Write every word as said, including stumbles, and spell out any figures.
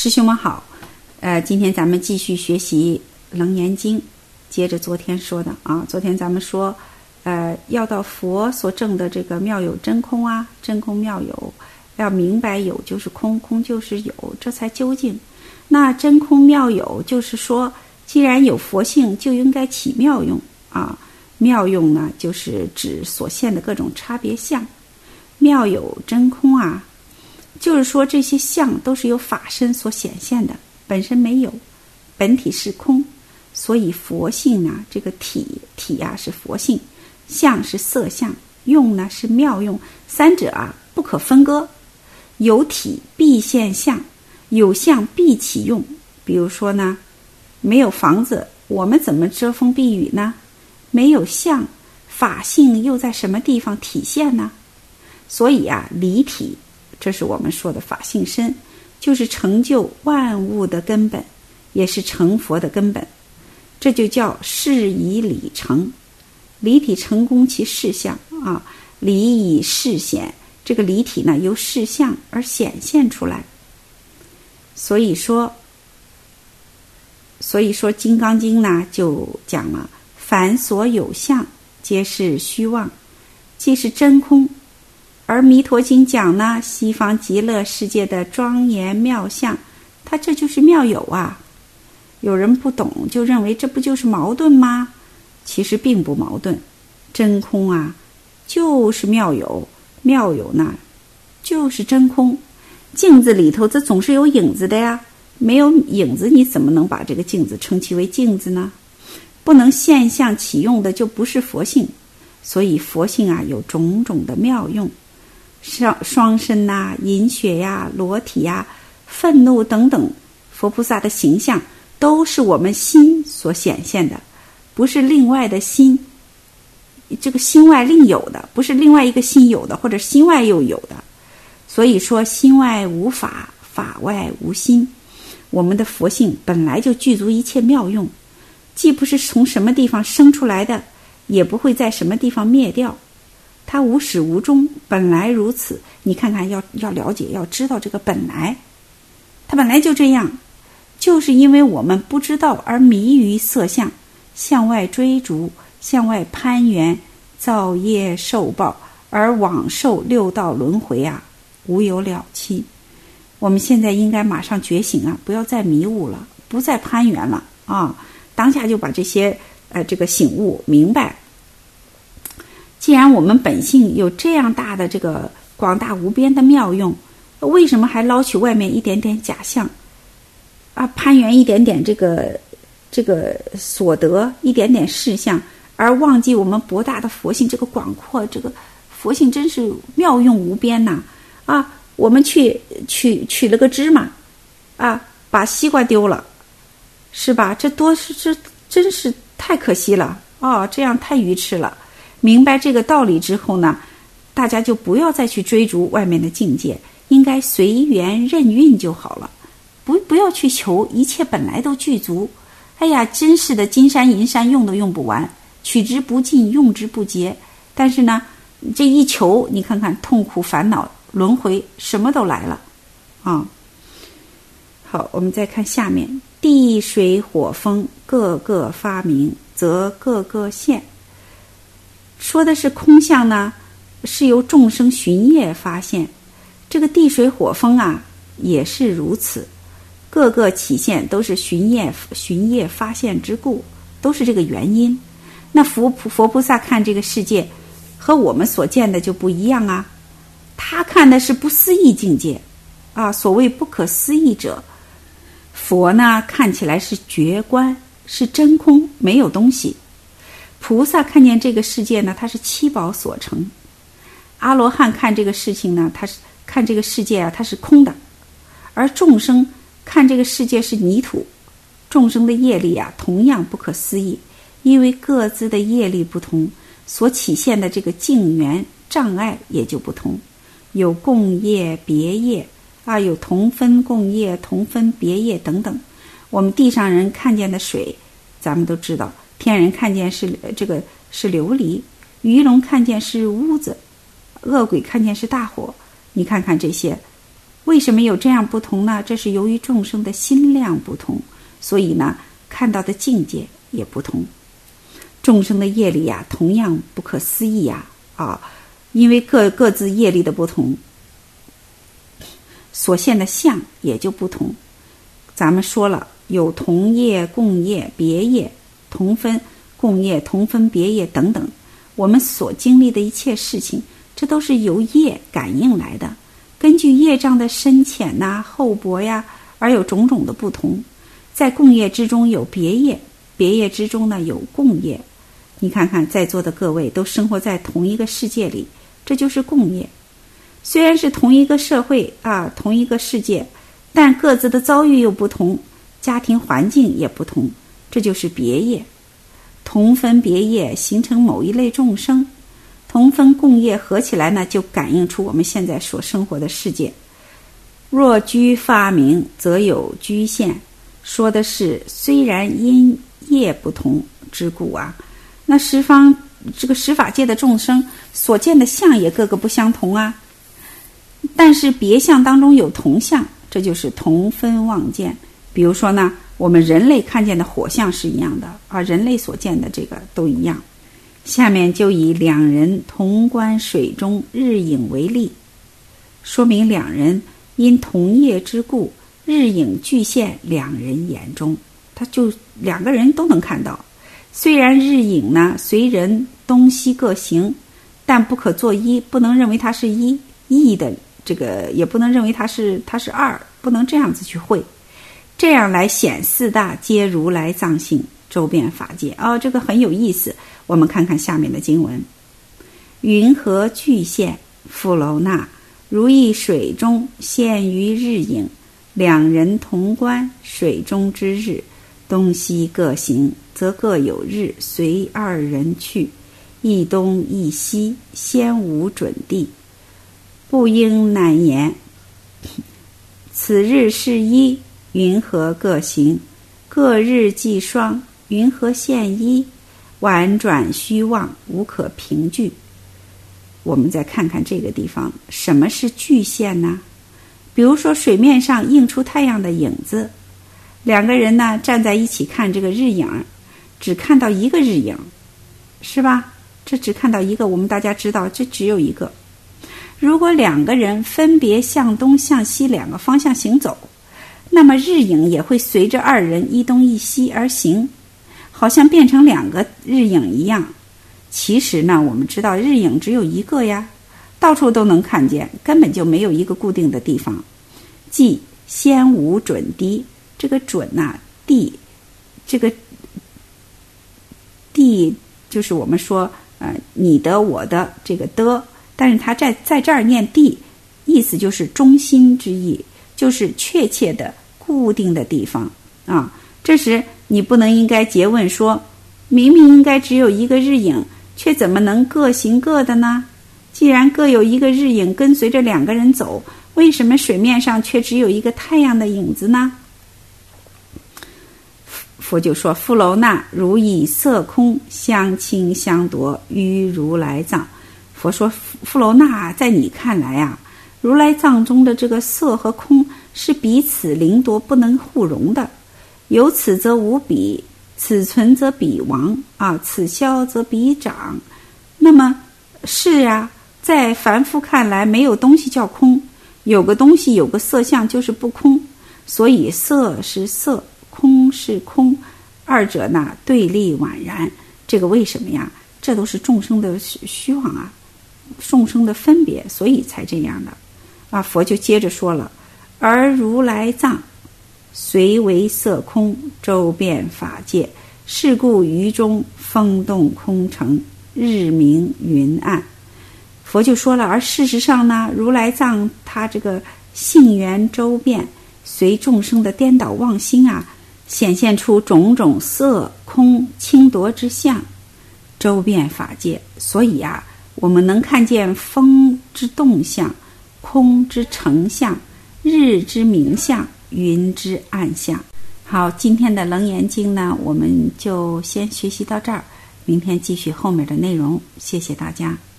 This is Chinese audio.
师兄们好，呃，今天咱们继续学习《楞严经》，接着昨天说的啊，昨天咱们说，呃，要到佛所证的这个妙有真空啊，真空妙有，要明白有就是空，空就是有，这才究竟。那真空妙有就是说，既然有佛性，就应该起妙用啊。妙用呢，就是指所现的各种差别相。妙有真空啊，就是说这些相都是由法身所显现的，本身没有，本体是空，所以佛性呢，这个体体啊是佛性，相是色相，用呢是妙用，三者啊不可分割。有体必现相，有相必起用。比如说呢，没有房子，我们怎么遮风避雨呢？没有相，法性又在什么地方体现呢？所以啊，离体，这是我们说的法性身，就是成就万物的根本，也是成佛的根本。这就叫事以理成，离体成功其事相啊，理以事显。这个离体呢，由事相而显现出来。所以说，所以说《金刚经》呢就讲了，凡所有相，皆是虚妄，即是真空。而《弥陀经》讲呢，西方极乐世界的庄严妙相，它这就是妙有啊。有人不懂，就认为这不就是矛盾吗？其实并不矛盾。真空啊，就是妙有。妙有呢，就是真空。镜子里头这总是有影子的呀，没有影子你怎么能把这个镜子称其为镜子呢？不能现象起用的就不是佛性。所以佛性啊有种种的妙用，双双身呐、饮血呀、裸体呀、愤怒等等，佛菩萨的形象都是我们心所显现的，不是另外的心，这个心外另有的，不是另外一个心有的，或者心外又有的。所以说心外无法，法外无心。我们的佛性本来就具足一切妙用，既不是从什么地方生出来的，也不会在什么地方灭掉，它无始无终，本来如此。你看看，要要了解，要知道这个本来，它本来就这样，就是因为我们不知道而迷于色相，向外追逐，向外攀援，造业受报，而往受六道轮回啊，无有了期。我们现在应该马上觉醒啊，不要再迷雾了，不再攀援了啊！当下就把这些呃这个醒悟明白。既然我们本性有这样大的这个广大无边的妙用，为什么还捞取外面一点点假象啊，攀援一点点这个这个所得，一点点事项，而忘记我们博大的佛性，这个广阔，这个佛性真是妙用无边呐！啊，我们去取取了个芝麻，啊，把西瓜丢了，是吧？这多是这真是太可惜了哦，这样太愚痴了。明白这个道理之后呢，大家就不要再去追逐外面的境界，应该随缘任运就好了，不不要去求，一切本来都具足。哎呀，真是的，金山银山用都用不完，取之不尽，用之不竭。但是呢，这一求，你看看痛苦烦恼轮回什么都来了啊。好，我们再看下面，地水火风各个发明，则各个现。说的是空相呢，是由众生寻业发现。这个地水火风啊，也是如此，各个起现都是寻业寻业发现之故，都是这个原因。那佛佛菩萨看这个世界和我们所见的就不一样啊，他看的是不思议境界啊，所谓不可思议者。佛呢看起来是觉观，是真空，没有东西。菩萨看见这个世界呢，它是七宝所成。阿罗汉看这个事情呢，他是看这个世界啊，它是空的。而众生看这个世界是泥土，众生的业力啊，同样不可思议，因为各自的业力不同，所起现的这个境缘障碍也就不同，有共业别业啊，有同分共业、同分别业等等。我们地上人看见的水，咱们都知道，天人看见是这个是琉璃，鱼龙看见是屋子，恶鬼看见是大火。你看看这些， 为什么有这样不同呢？这是由于众生的心量不同，所以呢，看到的境界也不同。众生的业力呀，同样不可思议呀，啊，因为各各自业力的不同，所现的相也就不同。咱们说了，有同业、共业、别业、同分、共业、同分、别业等等，我们所经历的一切事情，这都是由业感应来的，根据业障的深浅呐、啊、厚薄呀，而有种种的不同。在共业之中有别业，别业之中呢有共业。你看看在座的各位都生活在同一个世界里，这就是共业。虽然是同一个社会啊，同一个世界，但各自的遭遇又不同，家庭环境也不同，这就是别业。同分别业形成某一类众生，同分共业合起来呢，就感应出我们现在所生活的世界。若居发明，则有居现，说的是虽然因业不同之故啊，那十方这个十法界的众生所见的相也各个不相同啊，但是别相当中有同相，这就是同分妄见。比如说呢，我们人类看见的火相是一样的啊，人类所见的这个都一样。下面就以两人同观水中日影为例，说明两人因同业之故，日影俱现两人眼中，他就两个人都能看到。虽然日影呢随人东西各行，但不可作一，不能认为它是一一的，这个也不能认为它是它是二，不能这样子去会。这样来显四大皆如来藏性，周遍法界。哦，这个很有意思。我们看看下面的经文：云何俱现？富楼那，如意水中现于日影，两人同观水中之日，东西各行，则各有日随二人去，一东一西，先无准地，不应难言。此日是一，云何各行？各日既双，云何现一？婉转虚妄，无可凭据。我们再看看这个地方，什么是具现呢？比如说水面上映出太阳的影子，两个人呢站在一起看这个日影，只看到一个日影，是吧？这只看到一个，我们大家知道这只有一个。如果两个人分别向东向西两个方向行走，那么日影也会随着二人一东一西而行，好像变成两个日影一样。其实呢，我们知道日影只有一个呀，到处都能看见，根本就没有一个固定的地方。即先无准地，这个准呐、啊，地，这个地就是我们说呃你的我的这个的，但是它在在这儿念地，意思就是中心之意，就是确切的固定的地方啊。这时你不能应该诘问说，明明应该只有一个日影，却怎么能各行各的呢？既然各有一个日影跟随着两个人走，为什么水面上却只有一个太阳的影子呢？佛就说，富楼那，如以色空相侵相夺于如来藏。佛说，富楼那，在你看来啊，如来藏中的这个色和空是彼此凌夺，不能互容的。有此则无彼，此存则彼亡啊，此消则彼长。那么是啊，在凡夫看来，没有东西叫空，有个东西有个色相就是不空，所以色是色，空是空，二者呢对立宛然。这个为什么呀？这都是众生的虚妄啊，众生的分别，所以才这样的啊。佛就接着说了，而如来藏虽为色空，周遍法界，是故于中风动空成，日明云暗。佛就说了，而事实上呢，如来藏他这个性缘周遍，随众生的颠倒妄心啊，显现出种种色空侵夺之相，周遍法界。所以啊，我们能看见风之动向，空之成相，日之明相，云之暗相。好，今天的楞严经呢，我们就先学习到这儿，明天继续后面的内容。谢谢大家。